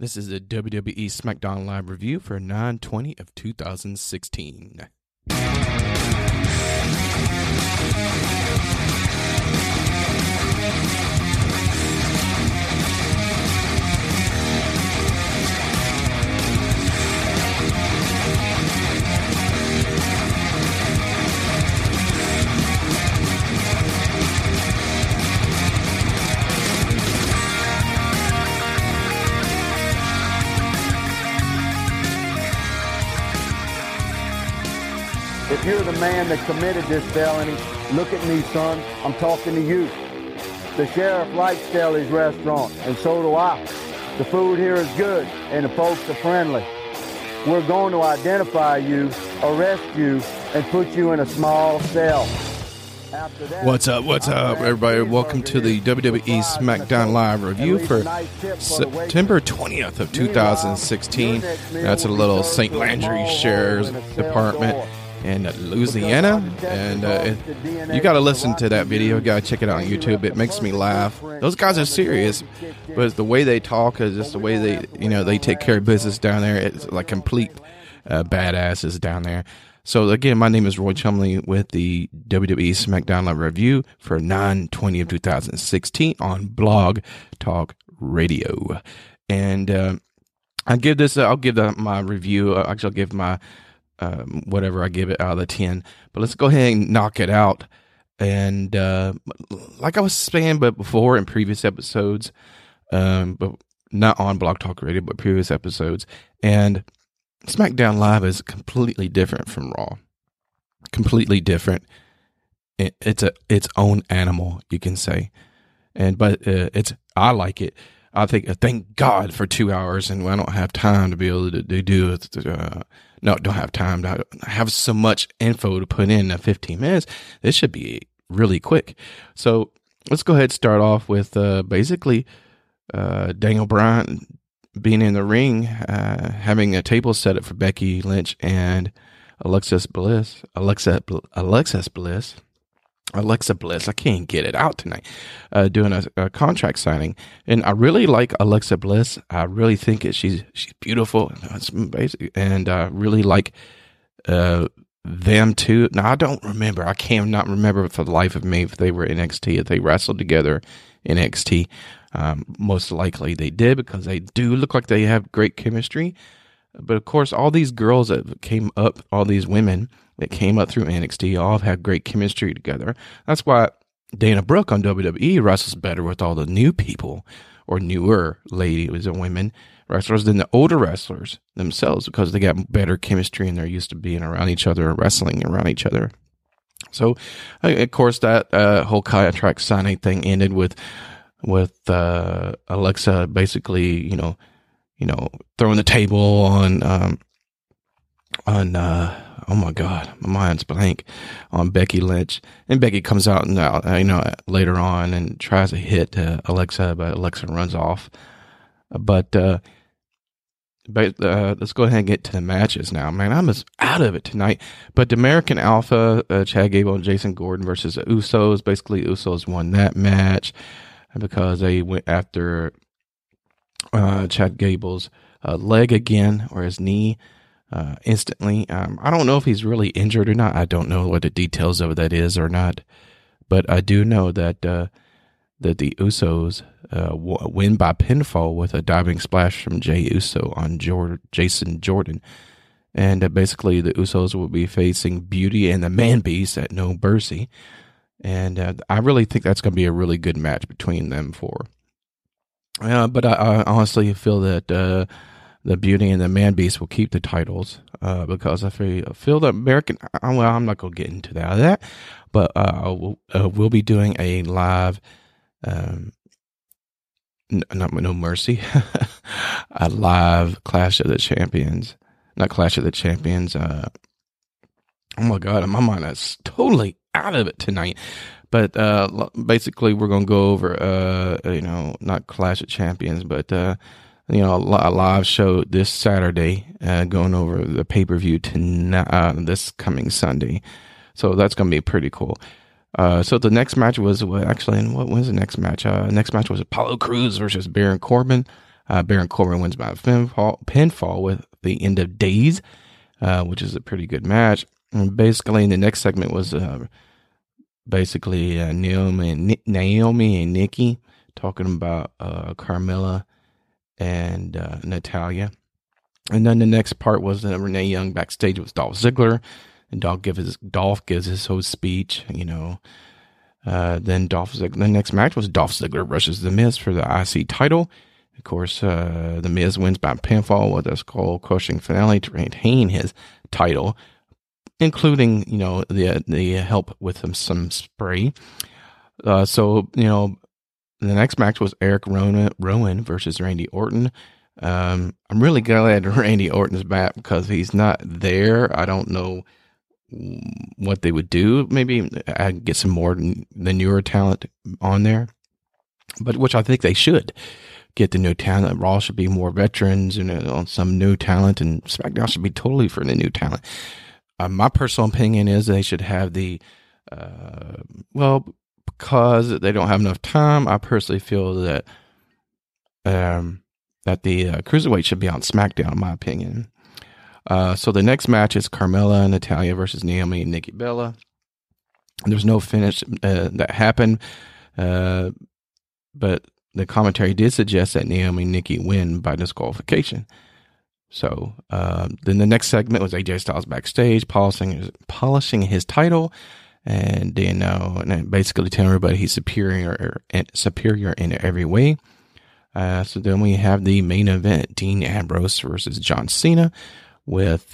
This is a WWE SmackDown Live review for 9/20 of 2016. If you're the man that committed this felony, look at me, son. I'm talking to you. The sheriff likes Stelly's restaurant, and so do I. The food here is good, and the folks are friendly. We're going to identify you, arrest you, and put you in a small cell. After that, What's up, everybody? Welcome to the WWE SmackDown Live review for September 20th of 2016. That's a little St. Landry Sheriff's Department in Louisiana, and you got to listen to that video. You got to check it out on YouTube. It makes me laugh. Those guys are serious, but the way they talk is just the way they take care of business down there. It's like complete badasses down there. So again, my name is Roy Chumley with the WWE SmackDown Live review for 9/20 of 2016 on Blog Talk Radio, and I'll give my review. Actually, I'll give my whatever I give it out of the 10, but let's go ahead and knock it out. And like I was saying, but before in previous episodes, but not on Blog Talk Radio, but previous episodes, and SmackDown Live is completely different from Raw. Completely different. It's its own animal, you can say, but I like it. I think thank God for 2 hours, and I don't have time to be able to do it. Don't have time to have so much info to put in 15 minutes. This should be really quick. So let's go ahead and start off with basically Daniel Bryan being in the ring, having a table set up for Becky Lynch and Alexa Bliss. I can't get it out tonight. Doing a contract signing, and I really like Alexa Bliss. I really think she's beautiful. It's basic, and I really like them too. Now I don't remember. I cannot remember for the life of me if they were NXT, if they wrestled together in NXT. Most likely they did, because they do look like they have great chemistry. But of course, all these girls that came up, all these women that came up through NXT, all have had great chemistry together. That's why Dana Brooke on WWE wrestles better with all the new people, or newer ladies and women wrestlers, than the older wrestlers themselves, because they got better chemistry and they're used to being around each other, wrestling around each other. So, of course, that whole contract signing thing ended with Alexa basically, throwing the table on oh my God, my mind's blank, on Becky Lynch, and Becky comes out and later on and tries to hit Alexa, but Alexa runs off. But let's go ahead and get to the matches now. Man, I'm just out of it tonight. But the American Alpha, Chad Gable and Jason Gordon versus the Usos. Basically, Usos won that match because they went after Chad Gable's leg again, or his knee, instantly. I don't know if he's really injured or not. I don't know what the details of that is or not. But I do know that the Usos win by pinfall with a diving splash from Jey Uso on Jason Jordan. And basically the Usos will be facing Beauty and the Man Beast at No Mercy. And I really think that's going to be a really good match between them four. But I honestly feel that the Beauty and the Man Beast will keep the titles because I feel that American... Well, I'm not going to get into that. But we'll be doing a live... No Mercy. A live Clash of the Champions. Not Clash of the Champions. Oh my God, my mind is totally out of it tonight. But basically, we're going to go over, not Clash of Champions, but, a live show this Saturday, going over the pay-per-view this coming Sunday. So that's going to be pretty cool. So the next match was, what was the next match? Next match was Apollo Crews versus Baron Corbin. Baron Corbin wins by pinfall with the End of Days, which is a pretty good match. And basically, the next segment was Naomi and Nikki talking about Carmella and Natalya. And then the next part was Renee Young backstage with Dolph Ziggler, and Dolph gives his whole speech. Then the next match was Dolph Ziggler versus The Miz for the IC title. Of course, The Miz wins by pinfall with a skull-crushing finale to retain his title, including the help with some spray. The next match was Eric Rowan versus Randy Orton. I'm really glad Randy Orton's back because he's not there. I don't know what they would do. Maybe I'd get some more the newer talent on there, but which I think they should get the new talent. Raw should be more veterans and on some new talent, and SmackDown should be totally for the new talent. My personal opinion is they should have because they don't have enough time. I personally feel that the Cruiserweight should be on SmackDown, in my opinion. So the next match is Carmella and Natalya versus Naomi and Nikki Bella. There's no finish that happened, but the commentary did suggest that Naomi and Nikki win by disqualification. So then the next segment was AJ Styles backstage polishing his title, and then basically telling everybody he's superior in every way. So then we have the main event: Dean Ambrose versus John Cena. With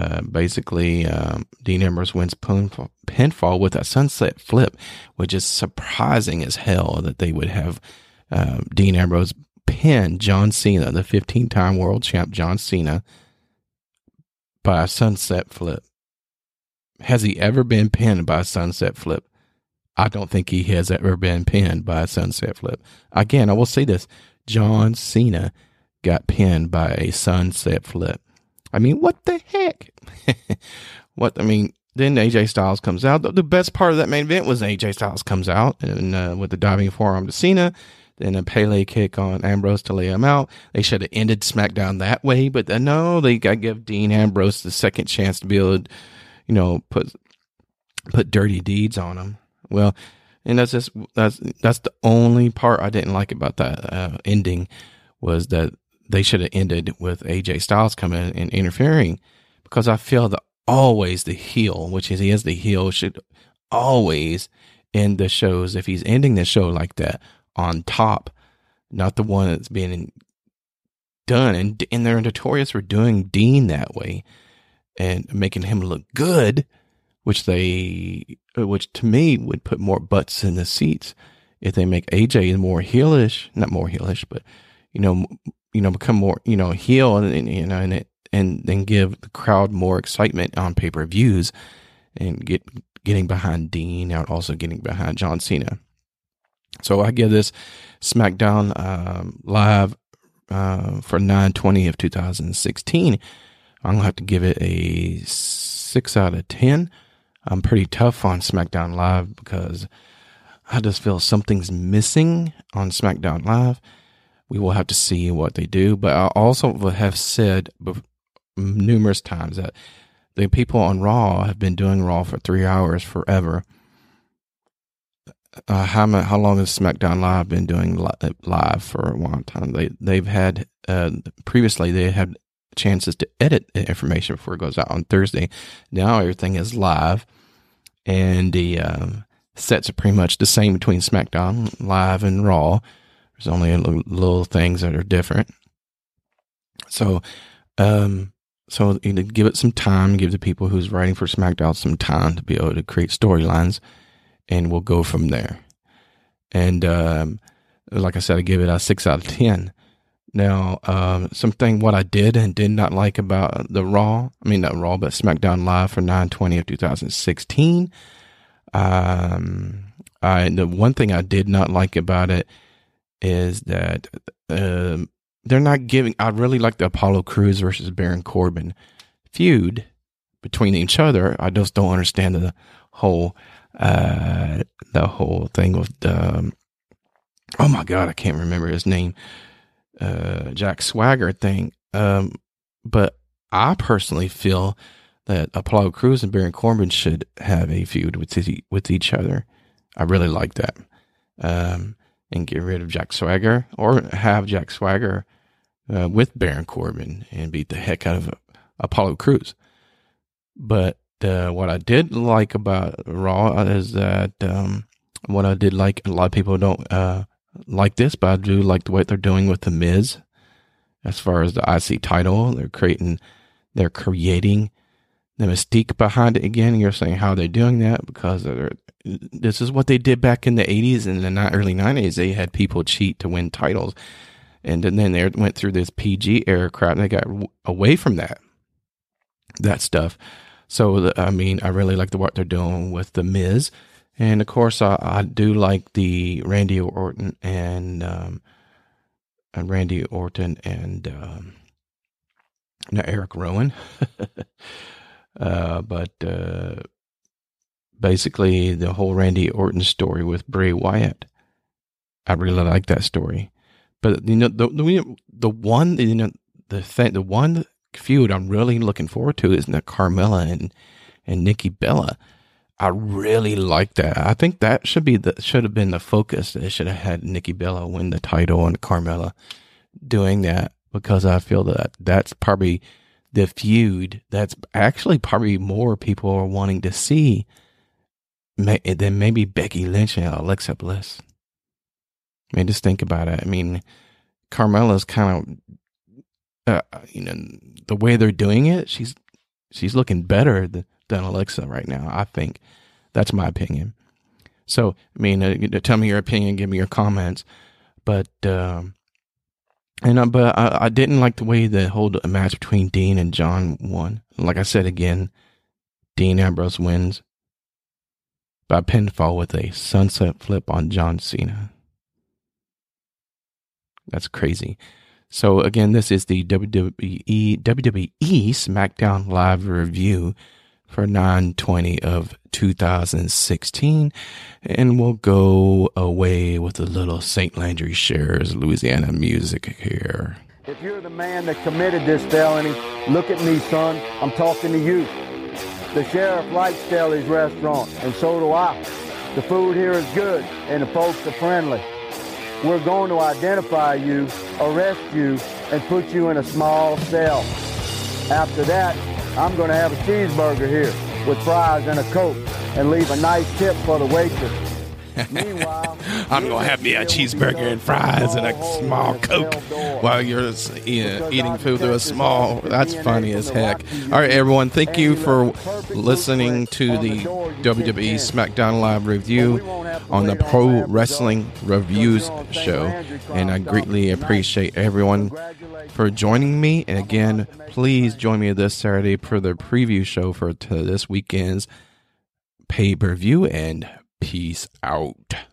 Dean Ambrose wins pinfall with a sunset flip, which is surprising as hell that they would have Dean Ambrose pin John Cena, the 15-time world champ John Cena, by a sunset flip. Has he ever been pinned by a sunset flip? I don't think he has ever been pinned by a sunset flip. Again, I will say this: John Cena got pinned by a sunset flip. I mean, what the heck? Then AJ Styles comes out. The best part of that main event was AJ Styles comes out and with the diving forearm to Cena, then a Pele kick on Ambrose to lay him out. They should have ended SmackDown that way, but no, they got to give Dean Ambrose the second chance to be able to, put dirty deeds on him. Well, and that's the only part I didn't like about that ending, was that they should have ended with AJ Styles coming in and interfering, because I feel that always the heel, which is he is the heel, should always end the shows, if he's ending the show like that, on top, not the one that's being done. And they're notorious for doing Dean that way and making him look good, which to me would put more butts in the seats if they make AJ more heelish, not more heelish, but become more heel and then give the crowd more excitement on pay-per-views and getting behind Dean and also getting behind John Cena. So I give this SmackDown Live for 9/20 of 2016. I'm gonna have to give it a 6 out of 10. I'm pretty tough on SmackDown Live because I just feel something's missing on SmackDown Live. We will have to see what they do, but I also have said numerous times that the people on Raw have been doing Raw for 3 hours forever. How long has SmackDown Live been doing live for a long time? They've had previously they had chances to edit the information before it goes out on Thursday. Now everything is live, and the sets are pretty much the same between SmackDown Live and Raw. There's only little things that are different. So give it some time, give the people who's writing for SmackDown some time to be able to create storylines, and we'll go from there. And like I said, I give it a 6 out of 10. Now, what I did and did not like about the Raw, not Raw, but SmackDown Live for 9/20 of 2016. The one thing I did not like about it is that they're not giving. I really like the Apollo Crews versus Baron Corbin feud between each other. I just don't understand the whole thing with oh my God, I can't remember his name. Jack Swagger thing. But I personally feel that Apollo Crews and Baron Corbin should have a feud with each other. I really like that. And get rid of Jack Swagger, or have Jack Swagger with Baron Corbin and beat the heck out of Apollo Crews. But what I did like about Raw is that what I did like, a lot of people don't like this, but I do like the way they're doing with The Miz as far as the IC title. They're creating the mystique behind it again. You're saying how they're doing that because this is what they did back in the 80s and the early 90s. They had people cheat to win titles. And then they went through this PG era crowd and they got away from that stuff. So, I really like what they're doing with The Miz. And of course, I do like the Randy Orton and Eric Rowan. But basically the whole Randy Orton story with Bray Wyatt, I really like that story. But the one feud I'm really looking forward to is the Carmella and Nikki Bella. I really like that. I think that should have been the focus. They should have had Nikki Bella win the title and Carmella doing that, because I feel that that's probably the feud that's actually probably more people are wanting to see than maybe Becky Lynch and Alexa Bliss. Just think about it. Carmella's kind of, the way they're doing it, she's looking better than Alexa right now. I think that's my opinion. So, tell me your opinion, give me your comments. But I didn't like the way the whole match between Dean and John won. Like I said again, Dean Ambrose wins by pinfall with a sunset flip on John Cena. That's crazy. So again, this is the WWE SmackDown Live review for 9/20 of 2016. And we'll go away with a little St. Landry Shares Louisiana music here. If you're the man that committed this felony, look at me, son. I'm talking to you. The sheriff likes Stelly's restaurant, and so do I. The food here is good, and the folks are friendly. We're going to identify you, arrest you, and put you in a small cell. After that, I'm going to have a cheeseburger here with fries and a Coke and leave a nice tip for the waitress. Meanwhile, I'm going to have me a cheeseburger and fries and a small Coke while you're eating food through a small. That's funny as heck. All right, everyone. Thank you for listening to the WWE SmackDown Live review on the Pro Wrestling Reviews show. And I greatly appreciate everyone for joining me. And again, please join me this Saturday for the preview show for this weekend's pay-per-view. And peace out.